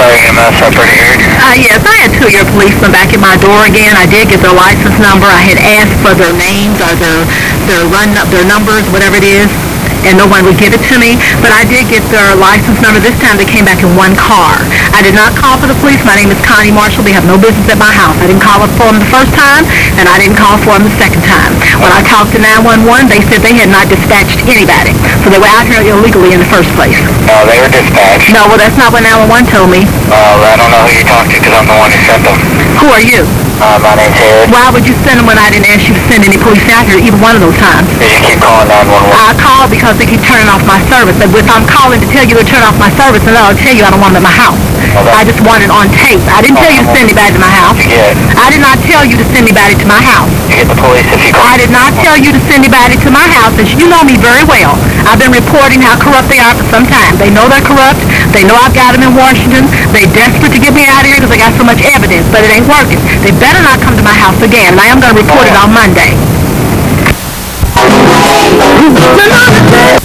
Fire EMS operator. Yes, I had two-year policemen back at my door again. I did get their license number. I had asked for their names or their numbers, whatever it is, and no one would give it to me. But I did get their license number. This time they came back in one car. I did not call for the police. My name is Connie Marshall. They have no business at my house. I didn't call for them the first time, and I didn't call for them the second time. When I talked to 911, they said they had not dispatched anybody. So they were out here illegally in the first place. No, they were dispatched. No, well, that's not what 911 told me. I don't know who you talked to because I'm the one who sent them. Who are you? My name's Harris. Why would you send them when I didn't ask you to send any police out here, either one of those times? Did you keep calling 911? I called because they keep turning off my service. But if I'm calling to tell you to turn off my service, then I'll tell you I don't want them at my house. I just want it on tape. I didn't tell you to send anybody to my house. I did not tell you to send anybody to my house. You get the police if you call. I did not tell you to send anybody to my house, as you know me very well. I've been reporting how corrupt they are for some time. They know they're corrupt. They know I've got them in Washington. They're desperate to get me out of here because they got so much evidence, but it ain't working. They better not come to my house again, and I am going to report it on Monday.